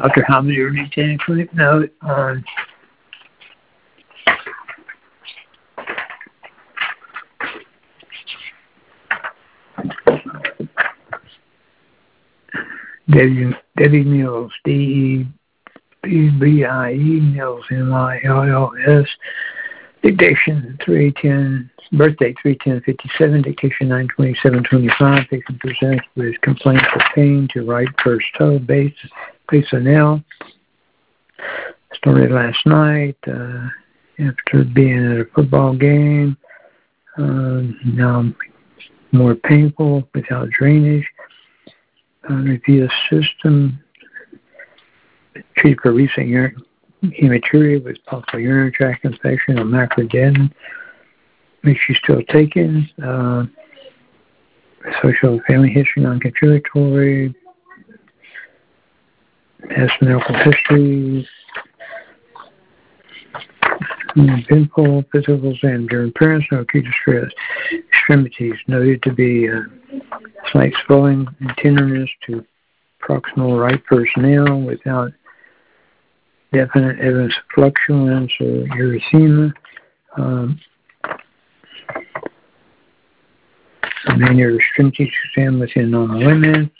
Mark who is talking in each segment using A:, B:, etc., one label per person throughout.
A: Dr. Hamid, your Lieutenant Clinic note on Debbie Mills, D-E-B-B-I-E, Mills, M-I-L-L-S, dictation 310, birthday 31057, dictation 92725, patient presents with complaints of pain to right first toe, base of nail. Started last night after being at a football game. Now more painful without drainage. Review system. Treated for recent hematuria with possible urinary tract infection or macrodesmin. Make sure you're still taken. Social family history, non-contributory. Past medical history. Painful physical exam during appearance, no acute distress. Extremities noted to be slight swelling and tenderness to proximal right first nail without definite evidence of fluctuance or erythema. Manual extremities exam within normal limits.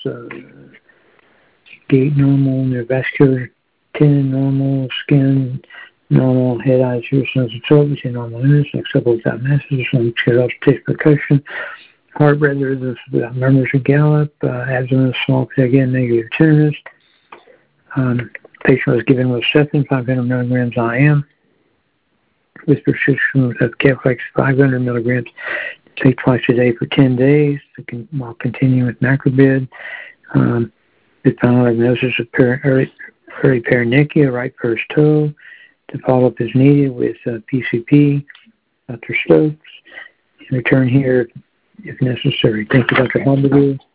A: Gait normal, neurovascular tendon normal, skin normal, head, eyes, ears, nose, and throat within normal limits. Next up without masses, from taste percussion. Heart rate rhythms without murmurs or gallop. Abdomen small, again, negative tenderness. Patient was given Losectin, 500 milligrams IM, with prescription of Keflex, 500 milligrams. Take twice a day for 10 days while continuing with macrobid. The final diagnosis of periparonychia, right first toe. To follow up as needed with PCP, Dr. Stokes, and return here if necessary. Thank you, Dr. Halberger.